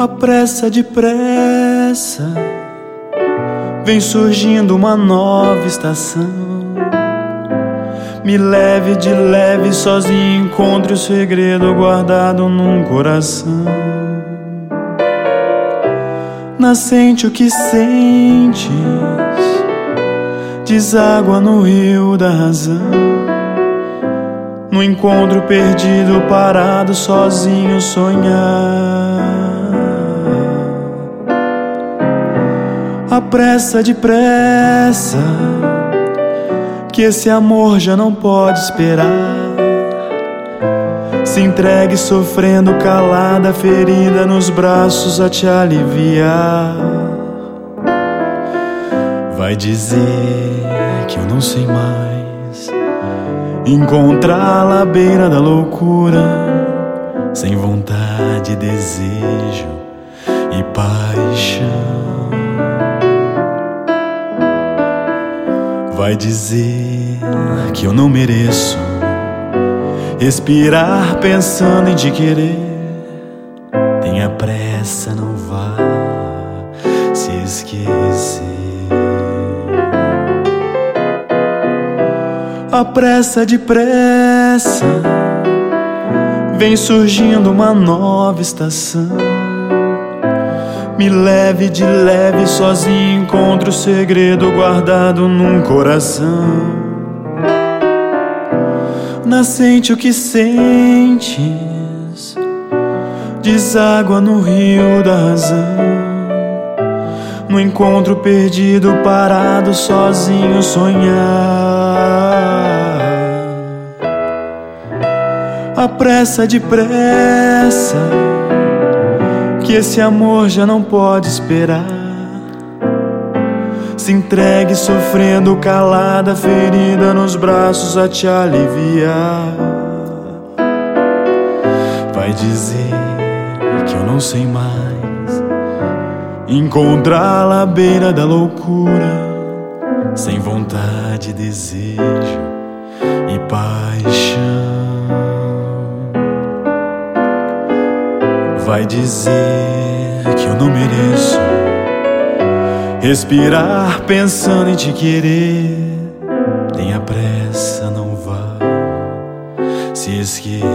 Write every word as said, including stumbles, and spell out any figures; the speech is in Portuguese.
Apressa depressa, vem surgindo uma nova estação. Me leve de leve, sozinho encontre o segredo guardado num coração. Nascente o que sentes, deságua no rio da razão. No encontro perdido, parado, sozinho sonhar. Apressa depressa, que esse amor já não pode esperar. Se entregue sofrendo calada, ferida nos braços a te aliviar. Vai dizer que eu não sei mais encontrá-la à beira da loucura, sem vontade, desejo e paixão. Vai dizer que eu não mereço respirar pensando em te querer. Tenha pressa, não vá se esquecer. Apressa depressa, vem surgindo uma nova estação. Me leve de leve, sozinho encontro o segredo guardado num coração. Nascente o que sentes, deságua no rio da razão. No encontro perdido, parado, sozinho sonhar. Apressa depressa, que esse amor já não pode esperar. Se entregue sofrendo calada, ferida nos braços a te aliviar. Vai dizer que eu não sei mais encontrá-la à beira da loucura, sem vontade, desejo e paixão. Vai dizer que eu não mereço respirar pensando em te querer. Tenha pressa, não vá se esquecer.